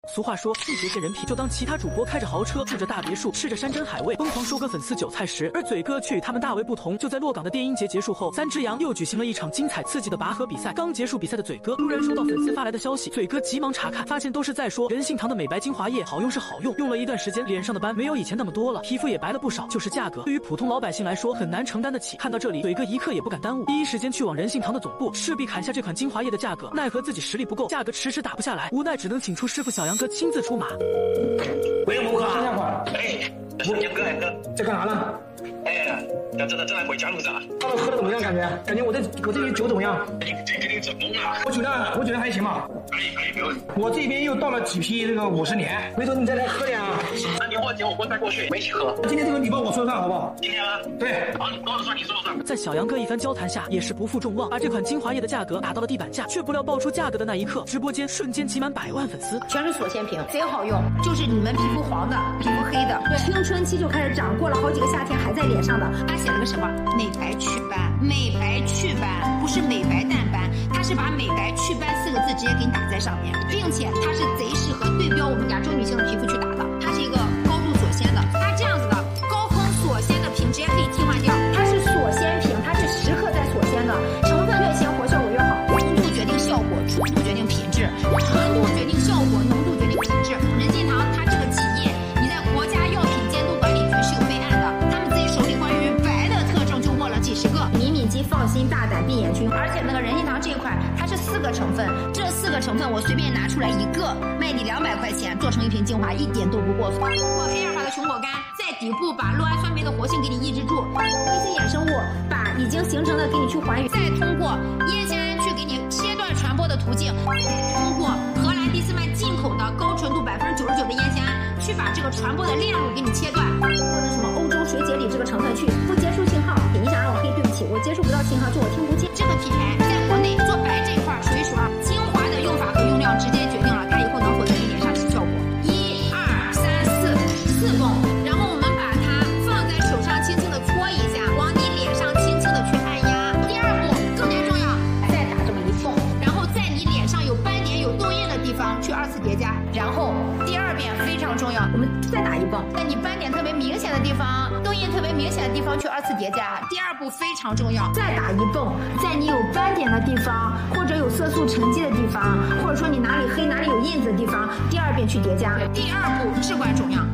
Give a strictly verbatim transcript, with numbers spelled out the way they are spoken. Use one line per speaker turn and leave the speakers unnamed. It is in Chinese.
俗话说，季节见人品，就当其他主播开着豪车，住着大别墅，吃着山珍海味，疯狂收割粉丝韭菜时，而嘴哥却与他们大为不同。就在洛港的电音节结束后，三只羊又举行了一场精彩刺激的拔河比赛。刚结束比赛的嘴哥突然收到粉丝发来的消息，嘴哥急忙查看，发现都是在说人信堂的美白精华液好用是好用，用了一段时间，脸上的斑没有以前那么多了，皮肤也白了不少，就是价格对于普通老百姓来说很难承担得起。看到这里，嘴哥一刻也不敢耽误，第一时间去往人信堂的总部，势必砍下这款精华液的价格。奈何自己实力不够，价格迟迟打不下来，无奈只能请出师傅小杨哥亲自出马。
喂，吴哥，
新加坡，
哎，这是杨哥，杨哥，
在干啥呢？
哎，要正在正在回家路上。
他们喝的怎么样？感觉？感觉我这我这里酒怎么样？
你这肯定整懵了。
我酒量，我酒量还行吧？
可以可以，没问题。
我这边又倒了几批这个五十年，回头你再来喝点啊。
那你货钱我带过去，我一起喝。
今天这个你帮我说算好不好？
今天吗？
对。
好，你多少算你说了算。
在小杨哥一番交谈下，也是不负众望，把这款精华液的价格打到了地板价。却不料爆出价格的那一刻，直播间瞬间挤满百万粉丝，
全是锁鲜瓶，贼好用。就是你们皮肤黄的、皮肤黑的，青春期就开始长，过了好几个夏天还在脸上的。他写了个什么？美白祛斑，美白祛斑不是美白淡斑，它是把美白祛斑四个字直接给你打在上面，并且它是贼适合对标我们亚洲女性的皮肤去打的。它是一个高度锁鲜的，它这样子的高空锁鲜的瓶直接可以替换掉，它是锁鲜瓶，它是时刻在锁鲜的，成分越鲜活效果越好。浓度决定效果，纯度决定品质，纯度决定效果，浓度决定品质。人信堂它这个企业，你在国家药品监督管理局是有备案的，他们自己手里关于白的特征就握了几十个。敏敏肌放心大胆闭眼菌，而且那个人信堂这一款它是四个成分，这四个成分我随便拿出来一个卖你两百块钱，做成一瓶精华一点都不过分。通过 A 尔法的熊果苷在底部把酪氨酸酶的活性给你抑制住，微型衍生物把已经形成的给你去还原，再通过烟酰胺去给你切断传播的途径，通过荷兰迪斯曼进口的高纯度百分之九十九的烟酰胺去把这个传播的链路给你切断，或者什么欧洲水解里这个成分去不接触信号。你想让我黑，对不起，我接触不到信号，就我听不见。这个品牌在国内做白这一块数一数二，精华的用法和用量直接决定了它以后能否在你脸上起效果。一二三四四泵，然后我们把它放在手上轻轻的搓一下，往你脸上轻轻的去按压。第二步更加重要，再打这么一泵，然后在你脸上有斑点有痘印的地方去二次叠加。然后第二遍非常重要，我们再打一泵，在你斑点特别明显的地方、痘印特别明显的地方去二次叠加。第二步非常重要，再打一泵，在你有斑点的地方，或者有色素沉积的地方，或者说你哪里黑哪里有印子的地方，第二遍去叠加。第二步至关重要。